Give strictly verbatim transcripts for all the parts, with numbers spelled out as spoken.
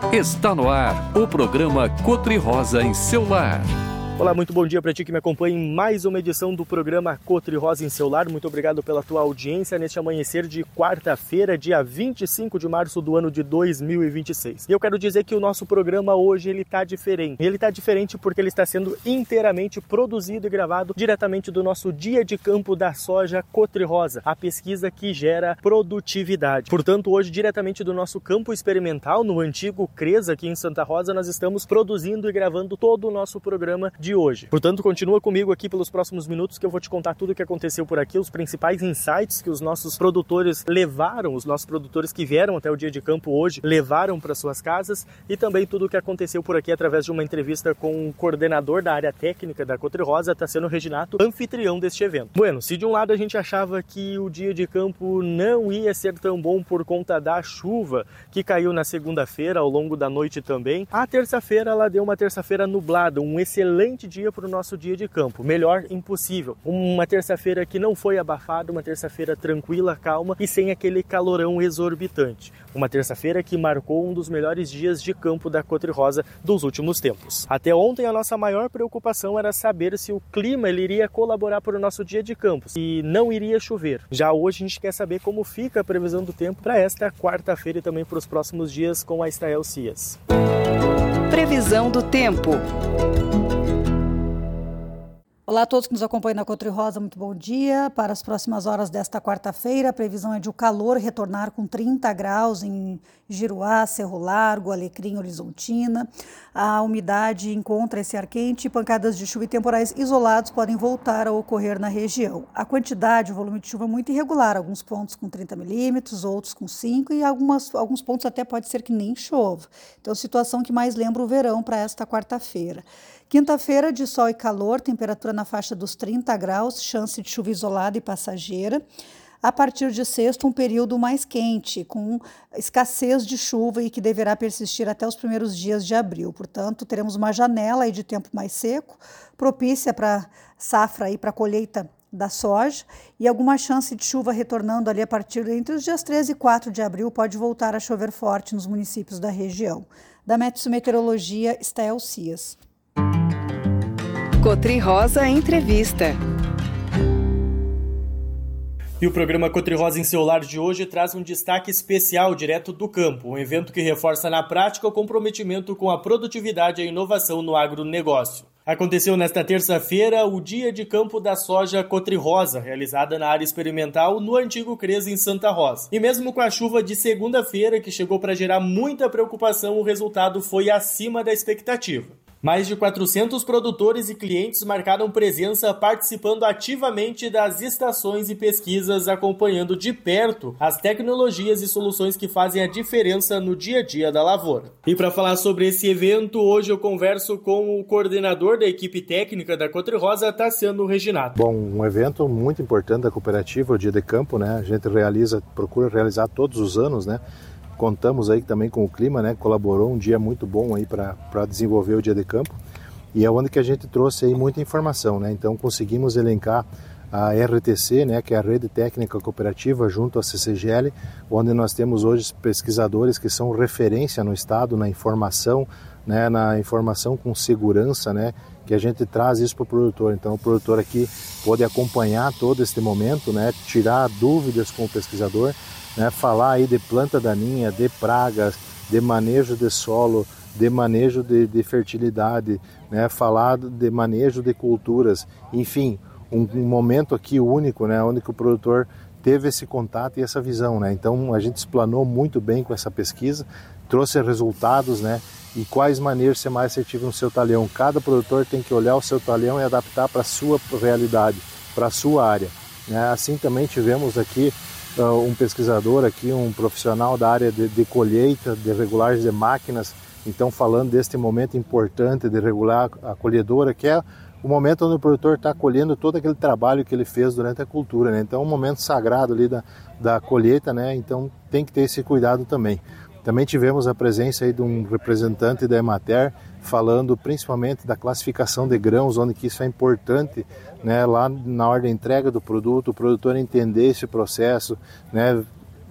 Está no ar o programa Cotri-Rosa em seu lar. Olá, muito bom dia para ti que me acompanha em mais uma edição do programa Cotri-Rosa em seu lar. Muito obrigado pela tua audiência neste amanhecer de quarta-feira, dia vinte e cinco de março do ano de dois mil e vinte e seis. E eu quero dizer que o nosso programa hoje ele está diferente. Ele está diferente porque ele está sendo inteiramente produzido e gravado diretamente do nosso dia de campo da soja Cotri-Rosa, a pesquisa que gera produtividade. Portanto, hoje diretamente do nosso campo experimental no antigo CRES aqui em Santa Rosa, nós estamos produzindo e gravando todo o nosso programa de de hoje. Portanto, continua comigo aqui pelos próximos minutos que eu vou te contar tudo o que aconteceu por aqui, os principais insights que os nossos produtores levaram, os nossos produtores que vieram até o dia de campo hoje, levaram para suas casas e também tudo o que aconteceu por aqui através de uma entrevista com o coordenador da área técnica da Cotri-Rosa, Tassiano Reginato, anfitrião deste evento. Bueno, se de um lado a gente achava que o dia de campo não ia ser tão bom por conta da chuva que caiu na segunda-feira, ao longo da noite também, a terça-feira ela deu uma terça-feira nublada, um excelente dia para o nosso dia de campo, melhor impossível. Uma terça-feira que não foi abafada, uma terça-feira tranquila, calma e sem aquele calorão exorbitante. Uma terça-feira que marcou um dos melhores dias de campo da Cotri-Rosa dos últimos tempos. Até ontem a nossa maior preocupação era saber se o clima ele iria colaborar para o nosso dia de campo e não iria chover. Já hoje a gente quer saber como fica a previsão do tempo para esta quarta-feira e também para os próximos dias com a Estael Cias. Previsão do tempo. Olá a todos que nos acompanham na Cotri-Rosa, muito bom dia. Para as próximas horas desta quarta-feira, a previsão é de o calor retornar com trinta graus em Giruá, Cerro Largo, Alecrim, Horizontina. A umidade encontra esse ar quente e pancadas de chuva e temporais isolados podem voltar a ocorrer na região. A quantidade, o volume de chuva é muito irregular, alguns pontos com trinta milímetros, outros com cinco e algumas, alguns pontos até pode ser que nem chova. Então, situação que mais lembra o verão para esta quarta-feira. Quinta-feira de sol e calor, temperatura na faixa dos trinta graus, chance de chuva isolada e passageira. A partir de sexta, um período mais quente, com escassez de chuva e que deverá persistir até os primeiros dias de abril. Portanto, teremos uma janela aí de tempo mais seco, propícia para safra e para colheita da soja e alguma chance de chuva retornando ali a partir entre os dias treze e quatro de abril, pode voltar a chover forte nos municípios da região. Da Meteo-Meteorologia, Estael Cias. Cotri-Rosa Entrevista. E o programa Cotri-Rosa em seu lar de hoje traz um destaque especial direto do campo, um evento que reforça na prática o comprometimento com a produtividade e a inovação no agronegócio. Aconteceu nesta terça-feira o Dia de Campo da Soja Cotri-Rosa, realizada na área experimental no antigo CRES em Santa Rosa. E mesmo com a chuva de segunda-feira, que chegou para gerar muita preocupação, o resultado foi acima da expectativa. Mais de quatrocentos produtores e clientes marcaram presença participando ativamente das estações e pesquisas, acompanhando de perto as tecnologias e soluções que fazem a diferença no dia a dia da lavoura. E para falar sobre esse evento, hoje eu converso com o coordenador da equipe técnica da Cotri-Rosa, Tassiano Reginato. Bom, um evento muito importante da cooperativa, o Dia de Campo, né? A gente realiza, procura realizar todos os anos, né? Contamos aí também com o clima, né? Colaborou um dia muito bom aí para desenvolver o dia de campo e é onde que a gente trouxe aí muita informação, né? Então conseguimos elencar a R T C, né? Que é a Rede Técnica Cooperativa junto à C C G L, onde nós temos hoje pesquisadores que são referência no estado na informação, né? Na informação com segurança, né? Que a gente traz isso para o produtor. Então o produtor aqui pode acompanhar todo este momento, né? Tirar dúvidas com o pesquisador, né, falar aí de planta daninha, de pragas, de manejo de solo, de manejo de, de fertilidade, né, falar de manejo de culturas, enfim, um, um momento aqui único, né, onde que o produtor teve esse contato e essa visão, né? Então a gente explanou muito bem com essa pesquisa, trouxe resultados, né, e quais maneiras ser mais assertivo no seu talhão. Cada produtor tem que olhar o seu talhão e adaptar para a sua realidade, para a sua área, né? Assim também tivemos aqui um pesquisador aqui, um profissional da área de, de colheita, de regulagem de máquinas, então falando deste momento importante de regular a colhedora, que é o momento onde o produtor está colhendo todo aquele trabalho que ele fez durante a cultura, né? Então é um momento sagrado ali da, da colheita, né? Então tem que ter esse cuidado também. Também tivemos a presença aí de um representante da Emater falando principalmente da classificação de grãos, onde que isso é importante, né, lá na hora da entrega do produto, o produtor entender esse processo, né,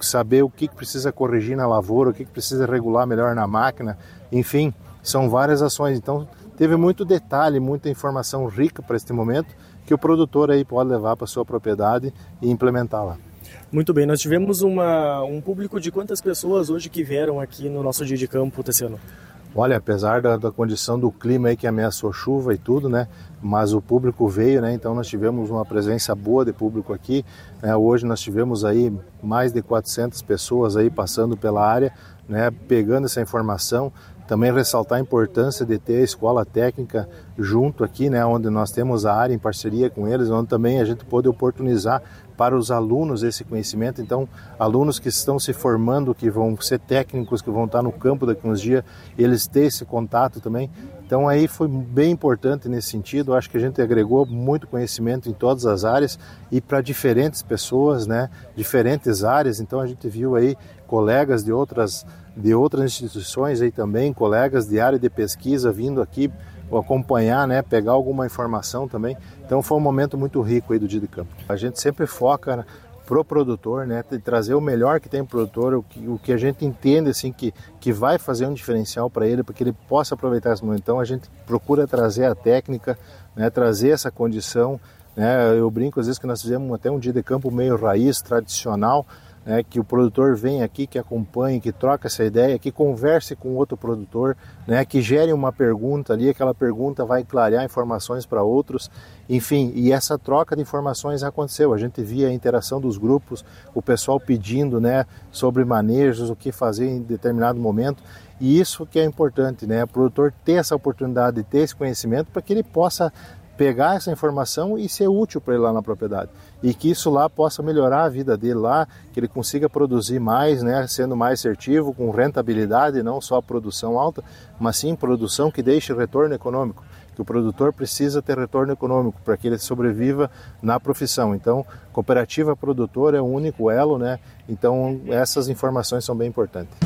saber o que precisa corrigir na lavoura, o que precisa regular melhor na máquina, enfim, são várias ações. Então teve muito detalhe, muita informação rica para este momento que o produtor aí pode levar para a sua propriedade e implementar lá. Muito bem, nós tivemos uma, um público de quantas pessoas hoje que vieram aqui no nosso dia de campo, Tassiano? Olha, apesar da, da condição do clima aí que ameaçou chuva e tudo, né? Mas o público veio, né? Então nós tivemos uma presença boa de público aqui, né? Hoje nós tivemos aí mais de quatrocentas pessoas aí passando pela área, né? Pegando essa informação. Também ressaltar a importância de ter a escola técnica junto aqui, né, onde nós temos a área em parceria com eles, onde também a gente pode oportunizar para os alunos esse conhecimento. Então, alunos que estão se formando, que vão ser técnicos, que vão estar no campo daqui uns dias, eles ter esse contato também. Então, aí foi bem importante nesse sentido. Acho que a gente agregou muito conhecimento em todas as áreas e para diferentes pessoas, né, diferentes áreas. Então, a gente viu aí colegas de outras de outras instituições aí também, colegas de área de pesquisa vindo aqui acompanhar, né, pegar alguma informação também. Então foi um momento muito rico aí do dia de campo. A gente sempre foca pro produtor, né, trazer o melhor que tem o produtor, o que, o que a gente entende assim que, que vai fazer um diferencial para ele, para que ele possa aproveitar esse momento. Então a gente procura trazer a técnica, né, trazer essa condição, né. Eu brinco às vezes que nós fizemos até um dia de campo meio raiz, tradicional, É, que o produtor vem aqui, que acompanhe, que troca essa ideia, que converse com outro produtor, né, que gere uma pergunta ali, aquela pergunta vai clarear informações para outros, enfim, e essa troca de informações aconteceu. A gente via a interação dos grupos, o pessoal pedindo, né, sobre manejos, o que fazer em determinado momento, e isso que é importante, né, o produtor ter essa oportunidade de ter esse conhecimento para que ele possa pegar essa informação e ser útil para ele lá na propriedade. E que isso lá possa melhorar a vida dele lá, que ele consiga produzir mais, né, sendo mais assertivo, com rentabilidade, não só produção alta, mas sim produção que deixe retorno econômico. Que o produtor precisa ter retorno econômico para que ele sobreviva na profissão. Então, cooperativa produtora é o único elo, né? Então, essas informações são bem importantes.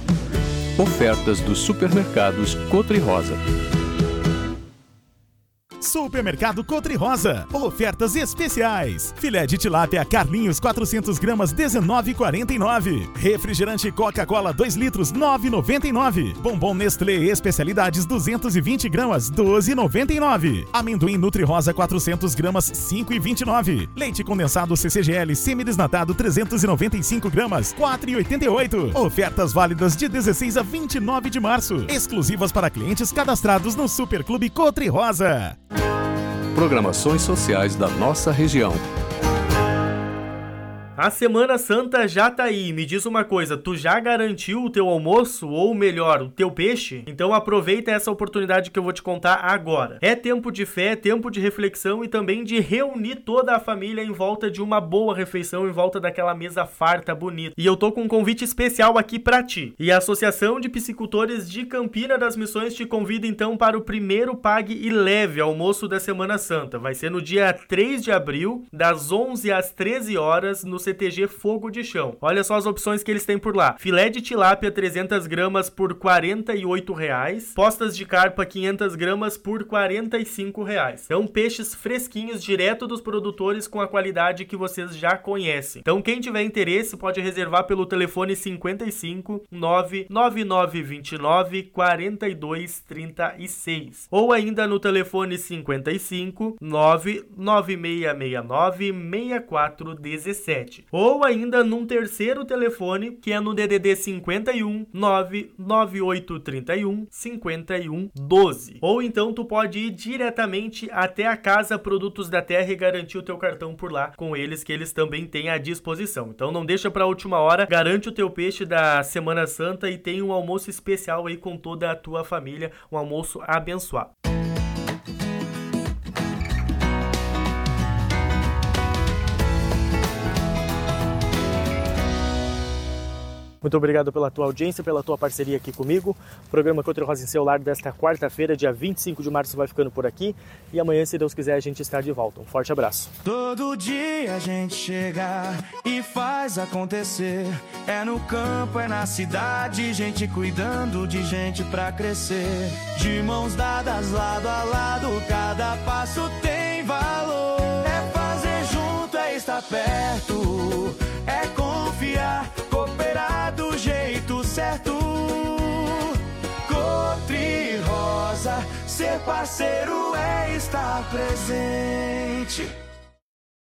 Ofertas dos supermercados Cotri-Rosa. Supermercado Cotri-Rosa, ofertas especiais. Filé de tilápia Carlinhos quatrocentos gramas dezenove reais e quarenta e nove centavos. Refrigerante Coca-Cola dois litros nove reais e noventa e nove centavos. Bombom Nestlé Especialidades duzentos e vinte gramas doze reais e noventa e nove centavos. Amendoim Nutri-Rosa quatrocentos gramas cinco reais e vinte e nove centavos. Leite condensado C C G L semidesnatado trezentos e noventa e cinco gramas quatro reais e oitenta e oito centavos. Ofertas válidas de dezesseis a vinte e nove de março. Exclusivas para clientes cadastrados no Superclube Cotri-Rosa. Programações sociais da nossa região. A Semana Santa já tá aí. Me diz uma coisa, tu já garantiu o teu almoço, ou melhor, o teu peixe? Então aproveita essa oportunidade que eu vou te contar agora. É tempo de fé, tempo de reflexão e também de reunir toda a família em volta de uma boa refeição, em volta daquela mesa farta, bonita. E eu tô com um convite especial aqui pra ti. E a Associação de Piscicultores de Campina das Missões te convida então para o primeiro Pague e Leve almoço da Semana Santa. Vai ser no dia três de abril, das onze às treze horas, no C T G Fogo de Chão. Olha só as opções que eles têm por lá. Filé de tilápia trezentas gramas por quarenta e oito reais. Postas de carpa quinhentas gramas por quarenta e cinco reais. São peixes fresquinhos direto dos produtores com a qualidade que vocês já conhecem. Então quem tiver interesse pode reservar pelo telefone cinquenta e cinco, nove nove nove dois nove, quatro dois três seis ou ainda no telefone cinquenta e cinco, nove nove seis seis nove, seis quatro um sete. Ou ainda num terceiro telefone, que é no D D D cinquenta e um, nove nove oito três um, cinco um um doze. Ou então tu pode ir diretamente até a Casa Produtos da Terra e garantir o teu cartão por lá com eles, que eles também têm à disposição. Então não deixa pra última hora, garante o teu peixe da Semana Santa e tem um almoço especial aí com toda a tua família, um almoço abençoado. Muito obrigado pela tua audiência, pela tua parceria aqui comigo. O programa Cotri-Rosa em seu lar desta quarta-feira, dia vinte e cinco de março, vai ficando por aqui. E amanhã, se Deus quiser, a gente está de volta. Um forte abraço. Todo dia a gente chega e faz acontecer. É no campo, é na cidade, gente cuidando de gente pra crescer. De mãos dadas, lado a lado, cada passo tem valor. É fazer junto, é estar perto, é confiar. cooperar do jeito certo. Cor-de-rosa, ser parceiro é estar presente.